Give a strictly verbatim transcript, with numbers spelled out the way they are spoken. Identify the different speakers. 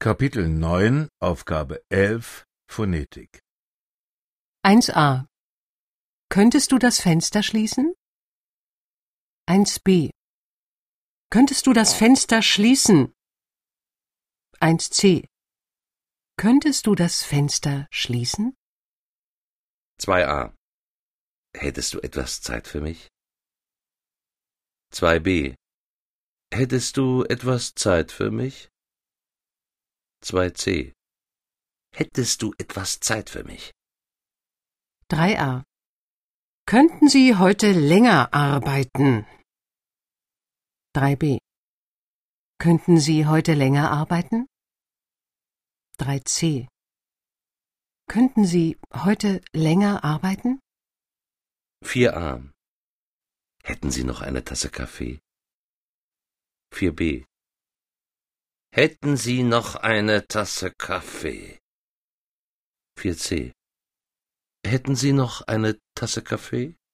Speaker 1: Kapitel neun, Aufgabe elf, Phonetik.
Speaker 2: eins a. Könntest du das Fenster schließen? eins b. Könntest du das Fenster schließen? eins c. Könntest du das Fenster schließen?
Speaker 3: zwei a. Hättest du etwas Zeit für mich? zwei b. Hättest du etwas Zeit für mich? zwei c. Hättest du etwas Zeit für mich?
Speaker 2: drei a. Könnten Sie heute länger arbeiten? drei b. Könnten Sie heute länger arbeiten? drei c. Könnten Sie heute länger arbeiten?
Speaker 3: vier a. Hätten Sie noch eine Tasse Kaffee? vier b. Hätten Sie noch eine Tasse Kaffee? vier c. Hätten Sie noch eine Tasse Kaffee?